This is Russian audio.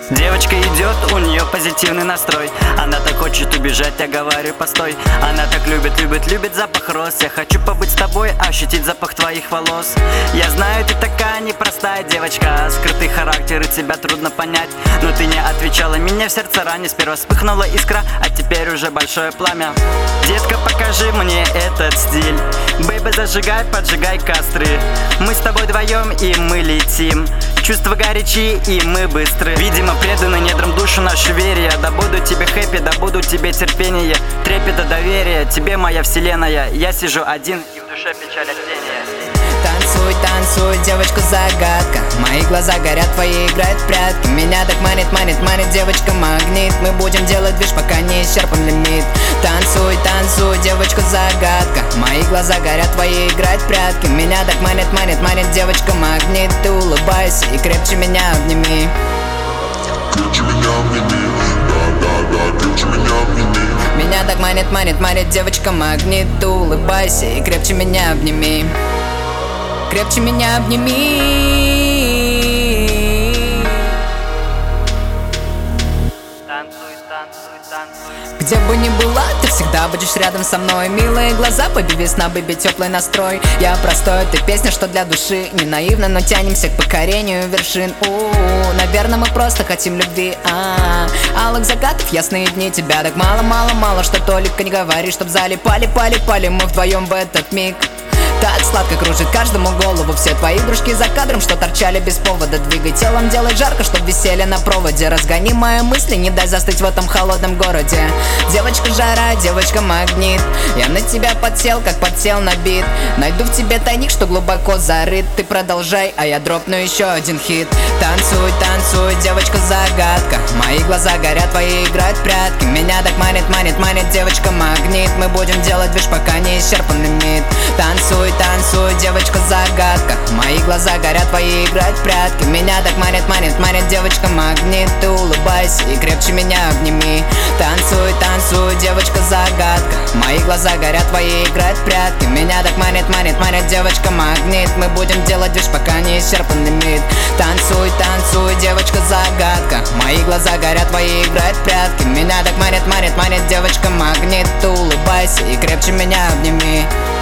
Девочка идет, у нее позитивный настрой. Она так хочет убежать, я говорю, постой. Она так любит запах роз. Я хочу побыть с тобой, ощутить запах твоих волос. Я знаю, ты такая непростая девочка. Скрытый характер, и тебя трудно понять. Но ты не отвечала, меня в сердце ранее. Сперва вспыхнула искра, а теперь уже большое пламя. Детка, покажи мне этот стиль. Бэйби, зажигай, поджигай костры. Мы с тобой вдвоем, и мы летим. Чувства горячие, и мы быстры. Видимо, преданы недрам душу нашу вере. Да буду тебе хэппи, да буду тебе терпение. Трепета доверия, тебе моя вселенная. Я сижу один, и в душе печаль от тени. Танцуй, танцуй, девочка-загадка. Мои глаза горят, твои играют в прятки. Меня так манит, девочка-магнит. Мы будем делать движ, пока не исчерпан лимит. Танцуй, танцуй, девочка-загадка. Мои глаза горят, твои играют в прятки. Меня так манит, девочка-магнит. Ты улыбайся и крепче меня обними. Крепче меня обними, да, крепче меня обними. Меня так манит, девочка-магнит. Ты улыбайся и крепче меня обними. Крепче меня обними. Танцуй, танцуй, танцуй. Где бы ни была, ты всегда будешь рядом со мной. Милые глаза, baby, весна, baby, теплый настрой. Я простой, ты песня, что для души. Не наивно, но тянемся к покорению вершин. Наверное, мы просто хотим любви. Алых закатов, ясные дни. Тебя так мало, что только не говори, чтоб залипали, мы вдвоем в этот миг. Так сладко кружит каждому голову. Все твои игрушки за кадром, что торчали без повода. Двигай телом, делай жарко, чтоб висели на проводе. Разгони мои мысли, не дай застыть в этом холодном городе. Девочка жара, девочка магнит. Я на тебя подсел, как подсел на бит. Найду в тебе тайник, что глубоко зарыт. Ты продолжай, а я дропну еще один хит. Танцуй, танцуй, девочка-загадка. Мои глаза горят, твои играют в прятки. Меня так манит, девочка-магнит. Мы будем делать движ, пока не исчерпан лимит. Танцуй, танцуй, девочка-загадка. Мои глаза горят, твои играют в прятки. Меня так манит, девочка-магнит. Ты улыбайся и крепче меня обними. Танцуй, танцуй, девочка-загадка. Мои глаза горят, твои играют в прятки. Меня так манит, девочка-магнит. Мы будем делать движ, пока не исчерпан лимит. Танцуй, танцуй, девочка-загадка. Мои глаза горят, твои играют в прятки. Меня так манит, девочка-магнит. Ты улыбайся и крепче меня обними.